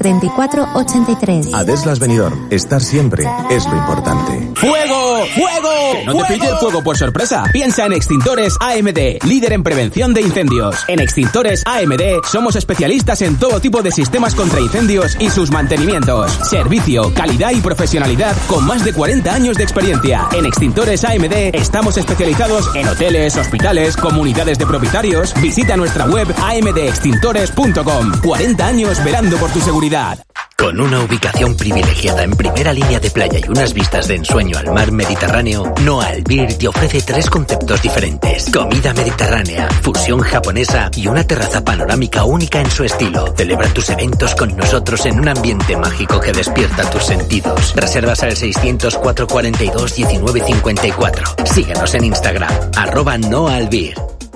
34 83. Adeslas Benidorm, estar siempre es lo importante. ¡Fuego! ¡Fuego! Que no te pille el fuego por sorpresa. Piensa en Extintores AMD, líder en prevención de incendios. En Extintores AMD somos especialistas en todo tipo de sistemas contra incendios y sus mantenimientos. Servicio, calidad y profesionalidad con más de 40 años de experiencia. En Extintores AMD estamos especializados en hoteles, hospitales, comunidades de propietarios. Visita nuestra web amdextintores.com. 40 años velando por tu seguridad. Con una ubicación privilegiada en primera línea de playa y unas vistas de ensueño al mar Mediterráneo, Noa Albir te ofrece 3 conceptos diferentes. Comida mediterránea, fusión japonesa y una terraza panorámica única en su estilo. Celebra tus eventos con nosotros en un ambiente mágico que despierta tus sentidos. Reservas al 600 442 1954. Síguenos en Instagram, @NoaAlbir.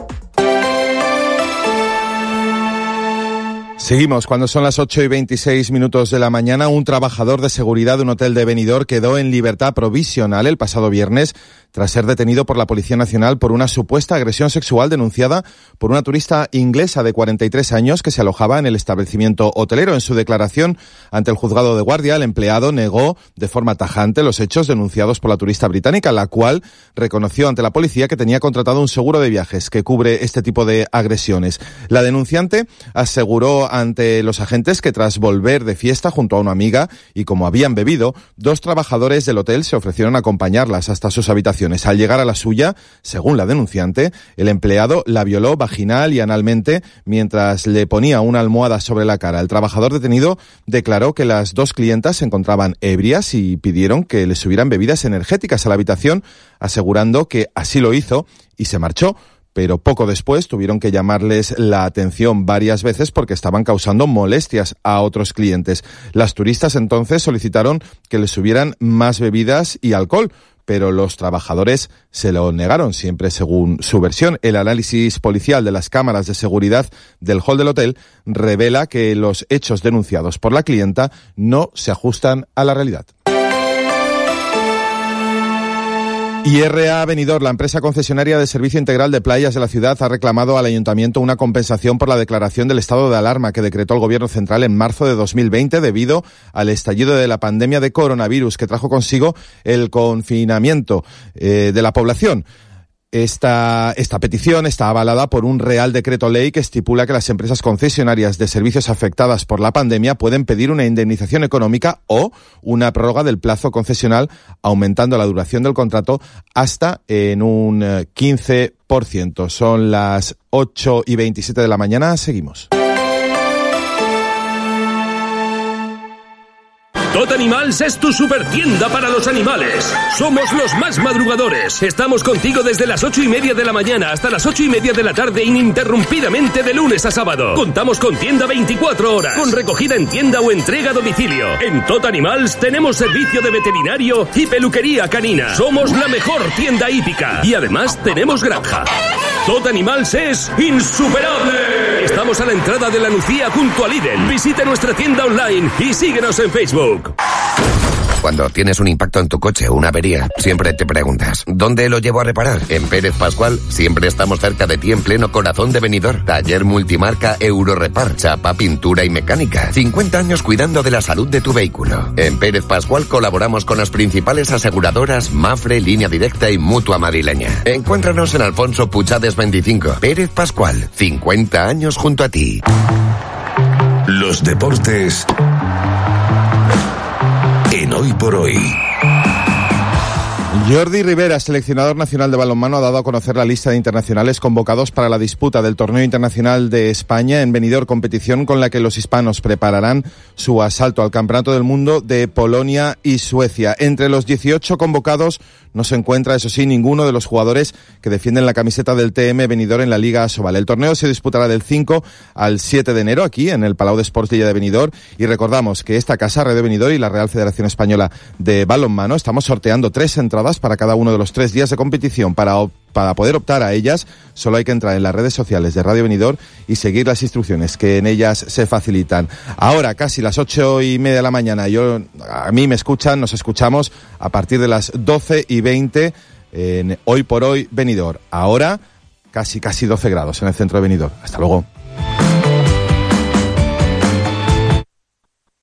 Seguimos, cuando son las 8:26 de la mañana, un trabajador de seguridad de un hotel de Benidorm quedó en libertad provisional el pasado viernes tras ser detenido por la Policía Nacional por una supuesta agresión sexual denunciada por una turista inglesa de 43 años que se alojaba en el establecimiento hotelero. En su declaración ante el juzgado de guardia, el empleado negó de forma tajante los hechos denunciados por la turista británica, la cual reconoció ante la policía que tenía contratado un seguro de viajes que cubre este tipo de agresiones. La denunciante aseguró ante los agentes que tras volver de fiesta junto a una amiga y como habían bebido, 2 trabajadores del hotel se ofrecieron a acompañarlas hasta sus habitaciones. Al llegar a la suya, según la denunciante, el empleado la violó vaginal y analmente mientras le ponía una almohada sobre la cara. El trabajador detenido declaró que las 2 clientas se encontraban ebrias y pidieron que les subieran bebidas energéticas a la habitación, asegurando que así lo hizo y se marchó. Pero poco después tuvieron que llamarles la atención varias veces porque estaban causando molestias a otros clientes. Las turistas entonces solicitaron que les subieran más bebidas y alcohol, pero los trabajadores se lo negaron, siempre según su versión. El análisis policial de las cámaras de seguridad del hall del hotel revela que los hechos denunciados por la clienta no se ajustan a la realidad. IRA Benidorm, la empresa concesionaria de servicio integral de playas de la ciudad, ha reclamado al ayuntamiento una compensación por la declaración del estado de alarma que decretó el gobierno central en marzo de 2020 debido al estallido de la pandemia de coronavirus que trajo consigo el confinamiento de la población. Esta petición está avalada por un Real Decreto Ley que estipula que las empresas concesionarias de servicios afectadas por la pandemia pueden pedir una indemnización económica o una prórroga del plazo concesional, aumentando la duración del contrato hasta en un 15%. Son las 8:27 de la mañana. Seguimos. Tot Animals es tu supertienda para los animales. Somos los más madrugadores. Estamos contigo desde las 8:30 de la mañana hasta las 8:30 de la tarde ininterrumpidamente de lunes a sábado. Contamos con tienda 24 horas, con recogida en tienda o entrega a domicilio. En Tot Animals tenemos servicio de veterinario y peluquería canina. Somos la mejor tienda hípica y además tenemos granja. Tot Animals es insuperable. Estamos a la entrada de la Nucía junto a Lidl. Visita nuestra tienda online y síguenos en Facebook. Cuando tienes un impacto en tu coche o una avería, siempre te preguntas, ¿dónde lo llevo a reparar? En Pérez Pascual siempre estamos cerca de ti en pleno corazón de Benidorm. Taller multimarca Eurorepar, chapa, pintura y mecánica. 50 años cuidando de la salud de tu vehículo. En Pérez Pascual colaboramos con las principales aseguradoras Mafre, Línea Directa y Mutua Madrileña. Encuéntranos en Alfonso Puchades 25. Pérez Pascual, 50 años junto a ti. Los deportes en Hoy por Hoy. Jordi Rivera, seleccionador nacional de balonmano, ha dado a conocer la lista de internacionales convocados para la disputa del Torneo Internacional de España en Benidorm, competición con la que los hispanos prepararán su asalto al Campeonato del Mundo de Polonia y Suecia. Entre los 18 convocados no se encuentra, eso sí, ninguno de los jugadores que defienden la camiseta del TM Benidorm en la Liga Asobal. El torneo se disputará del 5 al 7 de enero aquí en el Palau d'Esports de Benidorm, y recordamos que esta casa, Radio Benidorm y la Real Federación Española de Balonmano, estamos sorteando 3 entradas para cada uno de los 3 días de competición. Para poder optar a ellas, solo hay que entrar en las redes sociales de Radio Benidorm y seguir las instrucciones que en ellas se facilitan. Ahora, casi las 8:30 de la mañana, a mí me escuchan, nos escuchamos a partir de las 12:20 en Hoy por Hoy Benidorm. Ahora, casi 12 grados en el centro de Benidorm. Hasta luego.